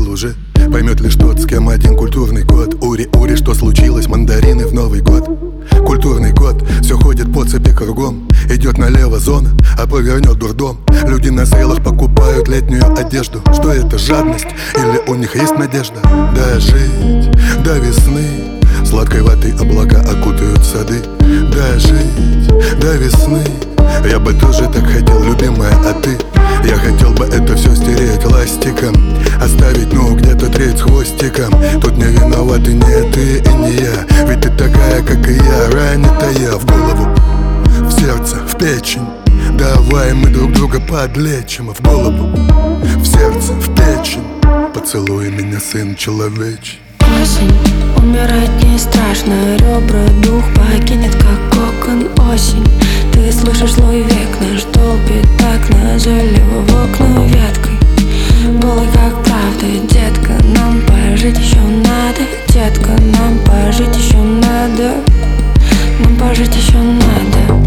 понял уже. Поймет лишь тот, с кем один культурный код. Ури, что случилось? Мандарины в Новый год. Культурный код, все ходит по цепи кругом. Идет налево зона, а повернет дурдом. Люди на сейлах покупают летнюю одежду. Что это, жадность? Или у них есть надежда? Дожить до весны, сладкой ватой облака окутают сады. Дожить до весны, я бы тоже так хотел, любимая, а ты? Я хотел бы это все стереть ластиком, оставить, ну, где-то треть с хвостиком. Тут не виноваты не ты и не я, ведь ты такая, как и я, ранитая в голову, в сердце, в печень. Давай мы друг друга подлечим. В голову, в сердце, в печень. Поцелуй меня, сын человечий. Осень, умирать не страшно. Ребра дух покинет, как кокон. Осень, ты слышишь злой век наш долбит так назойливо в окна веткой. Голый как правда, детка, нам пожить еще надо. Детка, нам пожить еще надо. Нам пожить еще надо.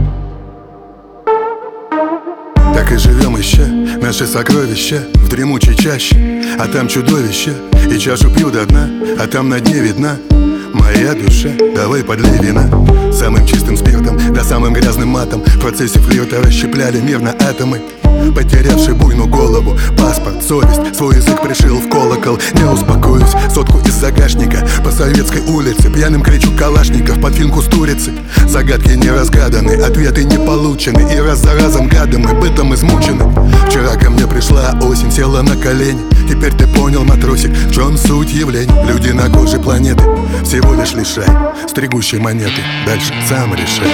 Так и живем еще, наши сокровища в дремучей чаще. А там чудовище, и чашу пью до дна, а там на дне видна моя душа. Давай подлей вина самым чистым спиртом, да самым грязным матом. В процессе флирта расщепляли мир на атомы. Потерявший буйную голову, паспорт, совесть, свой язык пришил в колокол. Не успокоюсь, сотку из загашника по советской улице пьяным кричу калашников под фильм Кустурицы. Загадки не разгаданы, ответы не получены, и раз за разом гадом мы бытом измучены. Вчера ко мне пришла осень, села на колени. Теперь ты понял, матросик, в чем суть явлений. Люди на коже планеты, всего лишь лишай стригущей монеты. Дальше сам решай.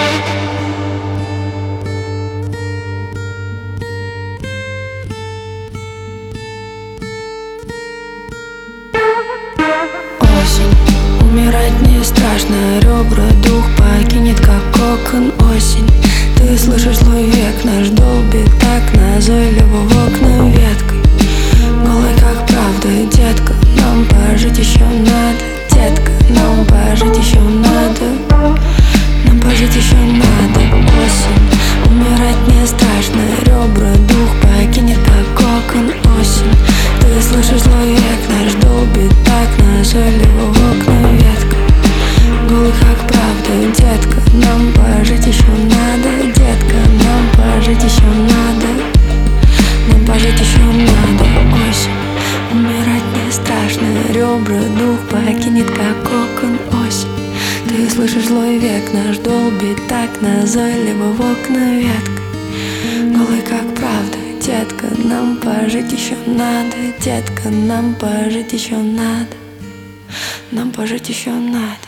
Умирать не страшно, ребра дух покинет, как кокон. Осень, ты слышишь злой век наш долбит так назойливо в окна веткой. Голый как правда, детка, нам пожить еще надо. Детка, нам пожить еще надо. Нам пожить еще надо. Осень, умирать не страшно, ребра дух покинет, как кокон. Осень, ты слышишь злой век наш долбит так назойливо в окна веткой. Голый как правда, детка, нам пожить еще надо. Детка, нам пожить еще надо. Нам пожить еще надо. Осень, умирать не страшно, ребра дух покинет, как кокон. Осень, ты слышишь злой век наш долбит так назойливо в окна веткой. Голый как правда, детка, нам пожить еще надо. Детка, нам пожить еще надо. Нам пожить еще надо.